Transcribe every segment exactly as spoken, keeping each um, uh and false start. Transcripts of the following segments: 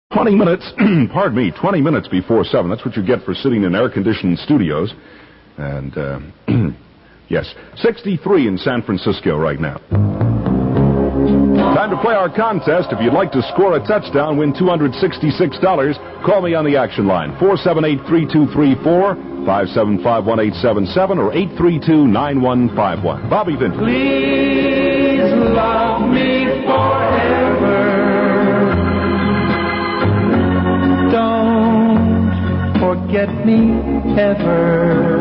twenty minutes, pardon me, twenty minutes before seven. That's what you get for sitting in air-conditioned studios. And, uh, yes, sixty-three in San Francisco right now. Time to play our contest. If you'd like to score a touchdown, win two hundred sixty-six dollars, call me on the action line. four seven eight, three two three four, five seven five, one eight seven seven, or eight three two, nine one five one. Bobby Vinton. Please love me forever. Don't forget me ever.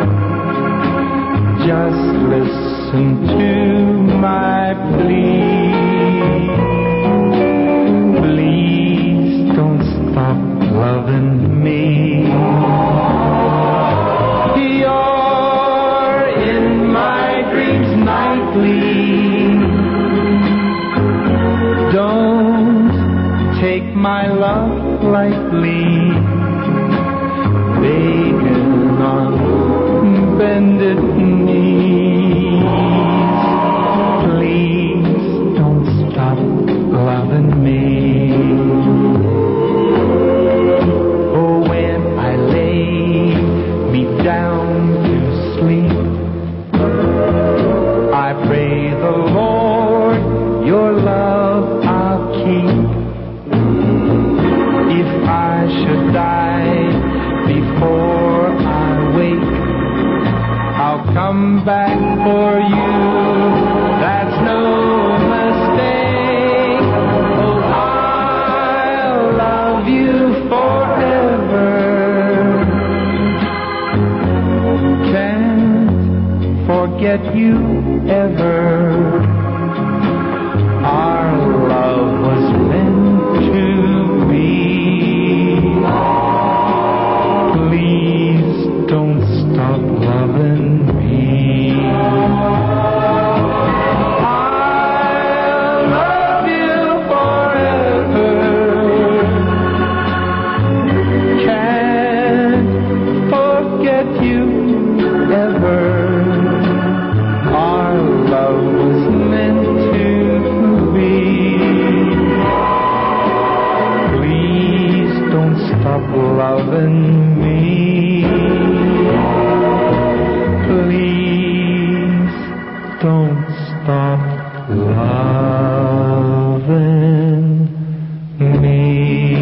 Just listen to my plea. Please don't stop loving me. You're in my dreams nightly. Don't take my love lightly. Begging on bended knees. Please don't stop loving me. Oh, when I lay me down to sleep, I pray the Lord your love I'll keep. If I should die before I wake, I'll come back for you. That's no mistake. Oh, I'll love you forever. Can't forget you ever. Our love was meant to be. Please don't stop loving me. I'll love you forever. Can't forget you ever. Our love was meant to be. Please don't stop loving me. Please don't stop loving me.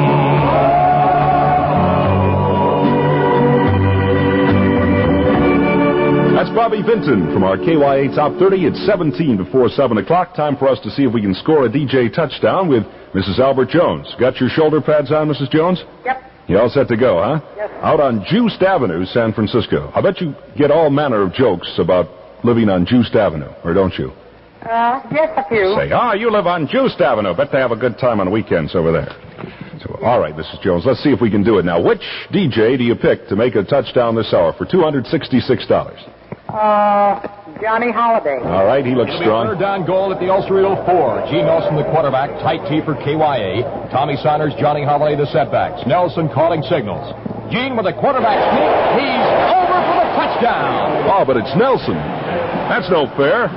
That's Bobby Vinton from our K Y A Top thirty. It's seventeen before seven o'clock. Time for us to see if we can score a D J touchdown with Missus Albert Jones. Got your shoulder pads on, Missus Jones? Yep. You all set to go, huh? Yes, sir. Out on Juiced Avenue, San Francisco. I bet you get all manner of jokes about living on Juiced Avenue, or don't you? Uh, yes, a few. Say, ah, you live on Juiced Avenue. Bet they have a good time on weekends over there. So, all right, Missus Jones, let's see if we can do it. Now, which D J do you pick to make a touchdown this hour for two hundred sixty-six dollars? Uh, Johnny Holiday. All right, he looks It'll be strong. third down goal at the Ulster four. Gene Nelson, the quarterback. Tight T for K Y A. Tommy Saunders, Johnny Holiday, the setbacks. Nelson calling signals. Gene with a quarterback sneak. He's over for the touchdown. Oh, but it's Nelson. That's no fair.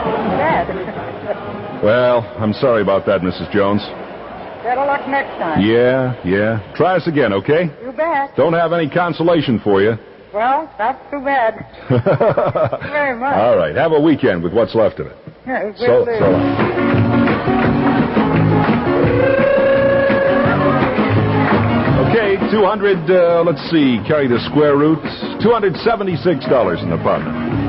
Bad. Well, I'm sorry about that, Missus Jones. Better luck next time. Yeah, yeah. Try us again, okay? You bet. Don't have any consolation for you. Well, that's too bad. Thank you very much. All right, have a weekend with what's left of it. Yeah, it So, will do. so long. Okay, two hundred, uh, let's see, carry the square root. two hundred seventy-six dollars in the pot.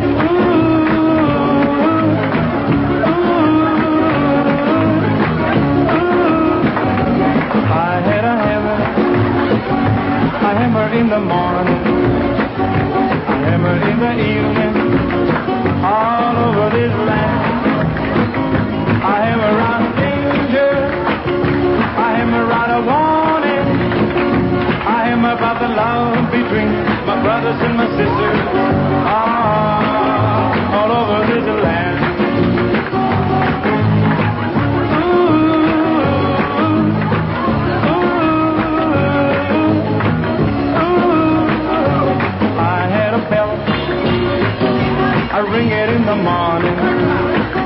I had a hammer, a hammer in the morning, a hammer in the evening, all over this land. I hammer out danger, I hammer out a warning, I hammer about the love between my brothers and my sisters, ah, all over this land. I ring it in the morning,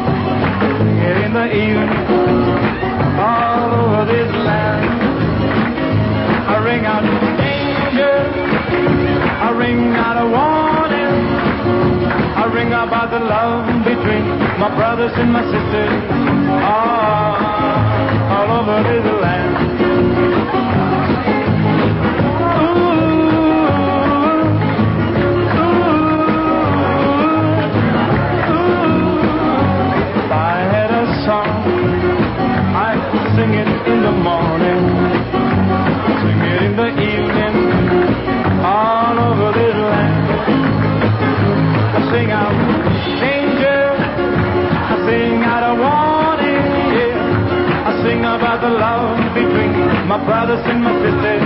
ring it in the evening, all over this land. out a warning. I ring about the love between my brothers and my sisters. Ah, all over this land. Sing it in the morning, sing it in the evening, all over this land. I sing out danger, I sing out a warning, yeah. I sing about the love between my brothers and my sisters,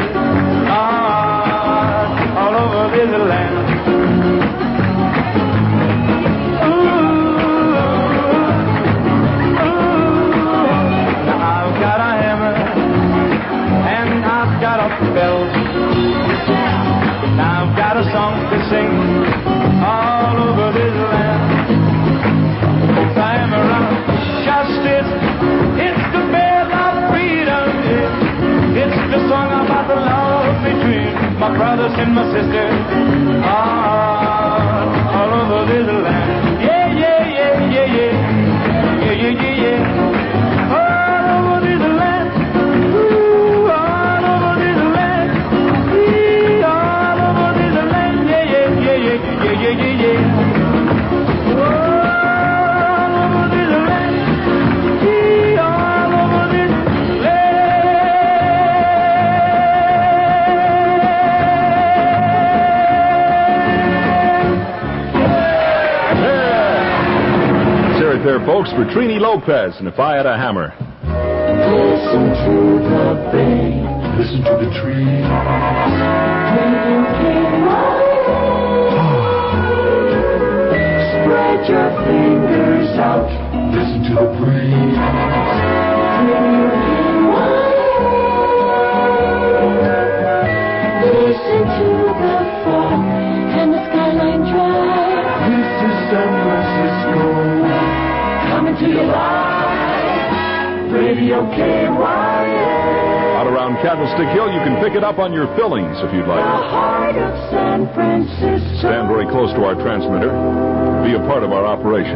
ah, all over this land. Bells. Now I've got a song to sing all over this land. It's a hammer of justice. It's the bell of freedom. It's the song about the love between my brothers and my sisters. Ah, all over this land. Yeah, yeah, yeah, yeah, yeah. Yeah, yeah, yeah, yeah. All over this land. Yeah, yeah, yeah. All over this land. Yeah, all over this land. Let's hear it there, folks, for Trini Lopez and If I Had a Hammer. Listen to the bay. Listen to the trees. When you came out. Spread your fingers out. Listen to the breeze. Listen to the fall and the skyline drive. This is San Francisco. Coming to your life. Radio K Y A. Out around Candlestick Hill, you can pick it up on your fillings if you'd like. The heart of San Francisco. Stand very close to our transmitter. Be a part of our operation.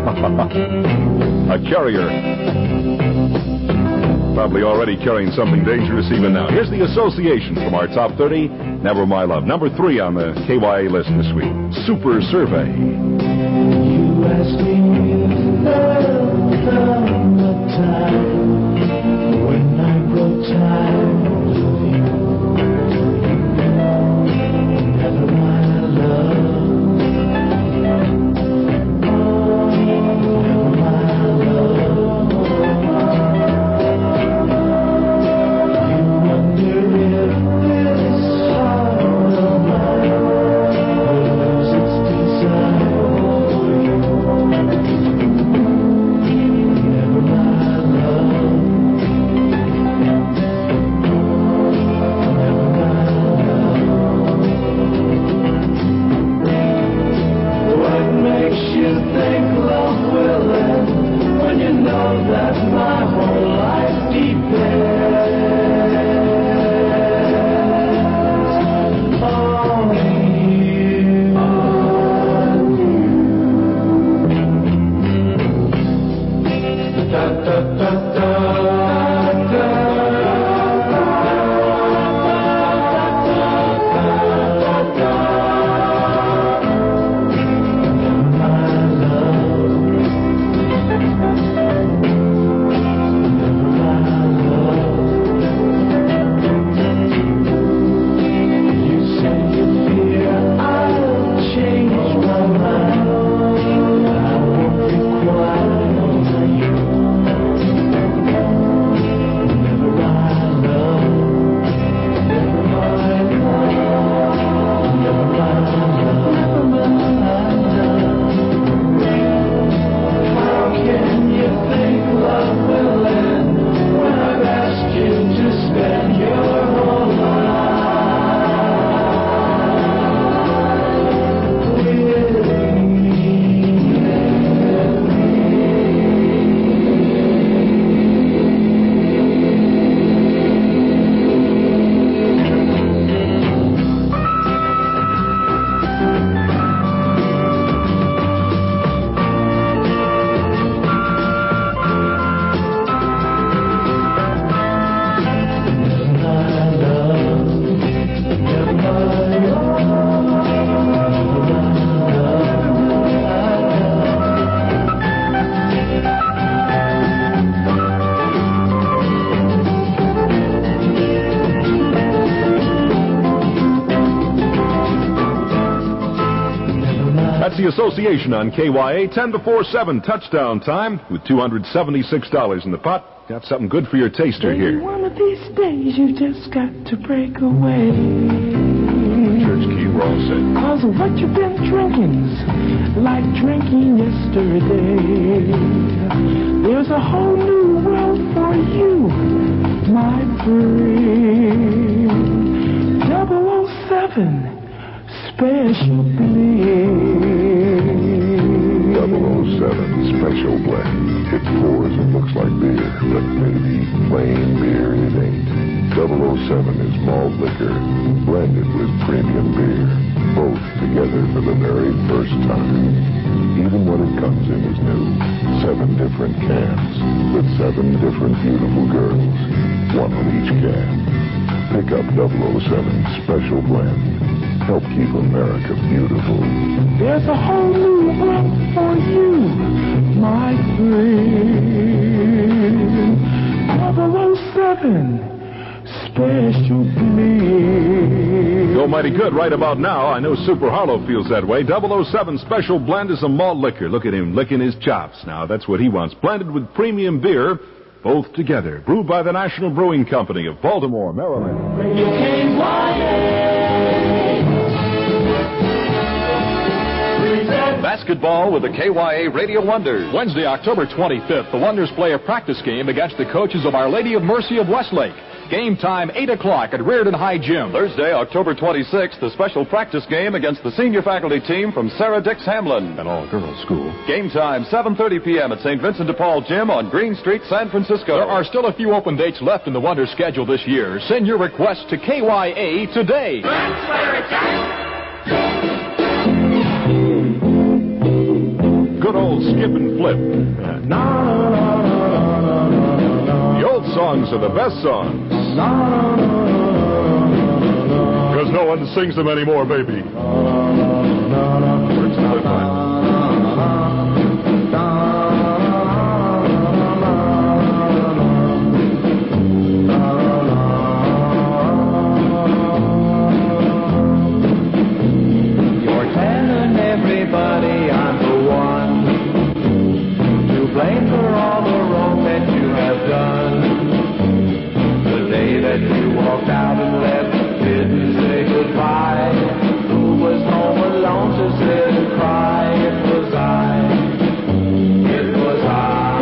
A carrier. Probably already carrying something dangerous even now. Here's the association from our top thirty. Never My Love. Number three on the K Y A list this week. Super Survey. You asked me if love found the time when I broke time with you. Never my love. Never my love. That's the Association on K Y A, ten before seven, touchdown time, with two hundred seventy-six dollars in the pot. Got something good for your taster here. One of these days you just got to break away. Church key, we're all set. Cause what you've been drinking's like drinking yesterday. There's a whole new world for you, my friend. double oh seven Special Blend. double oh seven Special Blend. It pours and looks like beer, but maybe plain beer it ain't. double oh seven is malt liquor blended with premium beer, both together for the very first time. Even what it comes in is new. Seven different cans with seven different beautiful girls, one on each can. Pick up double oh seven Special Blend. Help keep America beautiful. There's a whole new world for you, my friend. double oh seven Special Blend. Go mighty good right about now. I know Super Harlow feels that way. double oh seven Special Blend is a malt liquor. Look at him licking his chops. Now, that's what he wants. Blended with premium beer, both together. Brewed by the National Brewing Company of Baltimore, Maryland. K Y A. Basketball with the K Y A Radio Wonders. Wednesday, October twenty-fifth, the Wonders play a practice game against the coaches of Our Lady of Mercy of Westlake. Game time, eight o'clock at Reardon High Gym. Thursday, October twenty-sixth, the special practice game against the senior faculty team from Sarah Dix Hamlin. An all-girls school. Game time, seven thirty p.m. at Saint Vincent de Paul Gym on Green Street, San Francisco. There are still a few open dates left in the Wonders schedule this year. Send your request to K Y A today. Good old skip and flip. The old songs are the best songs. Because no one sings them anymore, baby. Words to live by. You're telling everybody I'm the one to blame for all the wrong that you have done. The day that you walked out and left, didn't say goodbye. Who was home alone to sit and cry? It was I. It was I.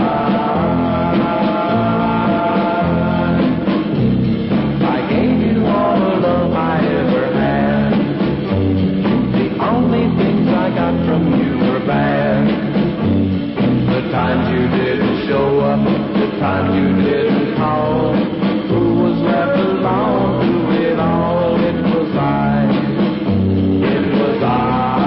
I gave you all the love I ever had. The only things I got from you were bad. The times you didn't show up, the times you didn't call. Who was left alone through it all? It was I. It was I.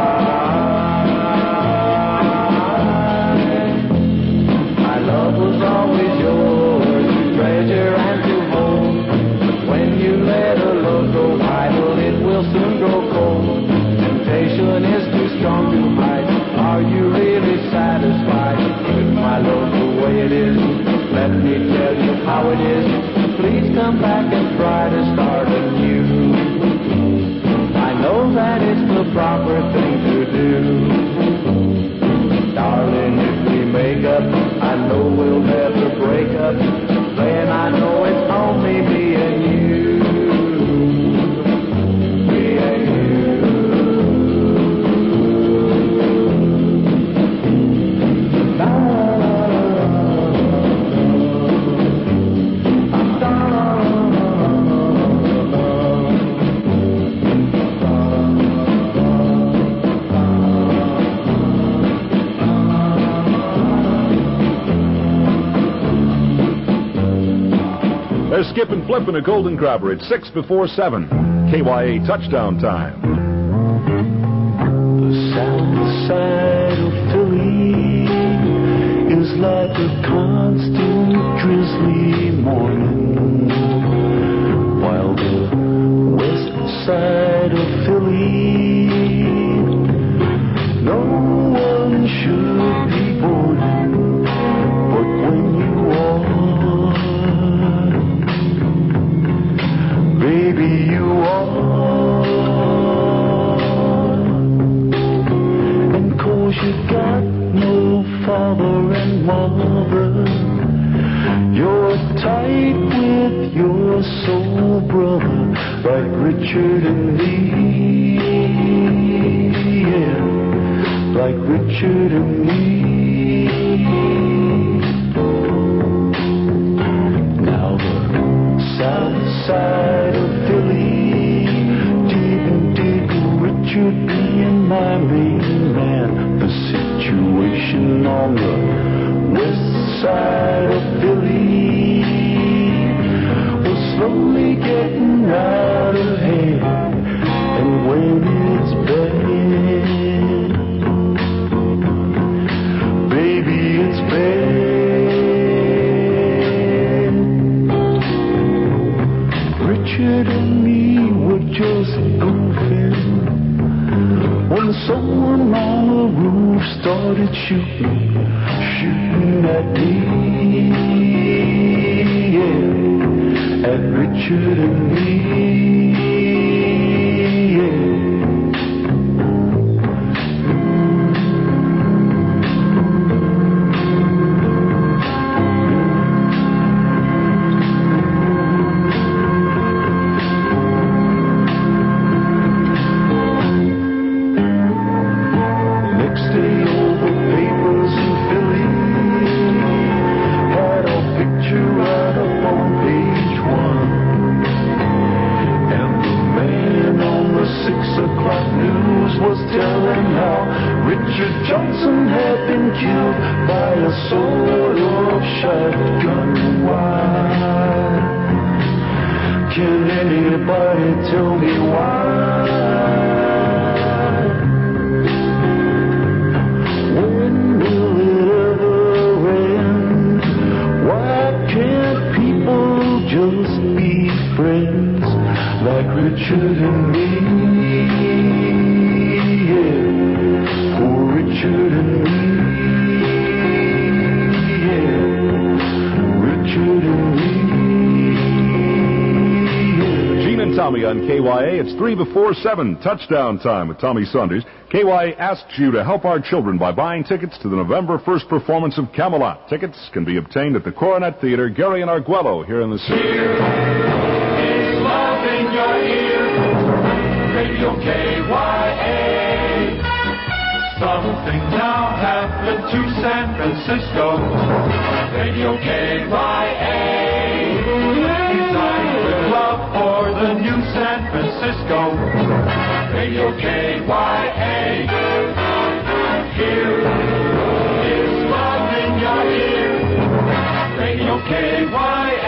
My love was always yours to treasure and to hold. But when you let a love go idle, it will soon grow cold. Temptation is too strong to hide. Are you really satisfied with my love the way it is? Let me tell you how it is. Please come back and try to start anew. I know that it's the proper thing to do. Darling, if we make up, I know we'll never break up. Then I know it's only me and you. Me and you. They're skip and flip in a golden grabber at six before seven. K Y A touchdown time. The south side of Philly is like a constant drizzly morning, while the west side of Philly, no one should be born, but when you are, baby, you are. And like Richard and Lee, yeah, like Richard and Lee. Now the south side of Philly didn't dig Richard being my main man. The situation on the west side of Philly was slowly getting out of hand, and when it's bad, baby, it's bad. Richard and me were just goofing when someone on the roof started shooting, shooting at me, yeah, at Richard and me, yeah. On K Y A, it's three before seven, touchdown time with Tommy Saunders. K Y A asks you to help our children by buying tickets to the November first performance of Camelot. Tickets can be obtained at the Coronet Theater, Gary and Arguello, here in the city. Here is love in your ear, Radio K Y A. Something now happened to San Francisco, Radio K Y A. Designed with love for the new San Francisco, Radio K Y A. Here is love in your ear, Radio K Y A.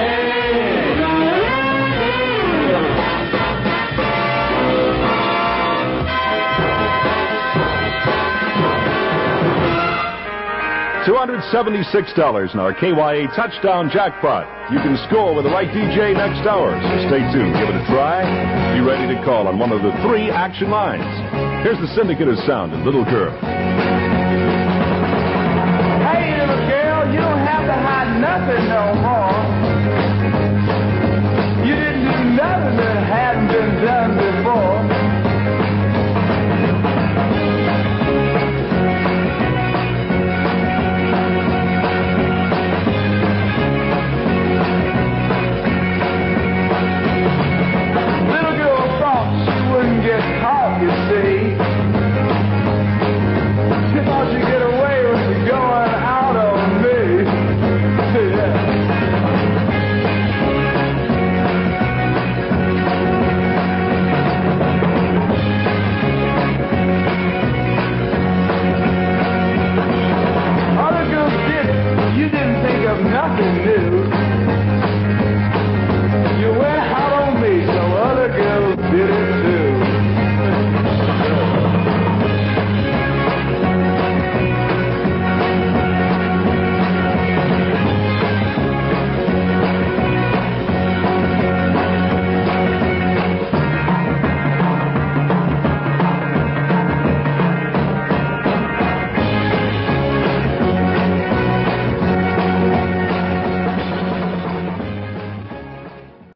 two hundred seventy-six dollars in our K Y A touchdown jackpot. You can score with the right D J next hour, so stay tuned, give it a try. Be ready to call on one of the three action lines. Here's the Syndicate of Sound and Little Girl. Hey, little girl, you don't have to hide nothing no more.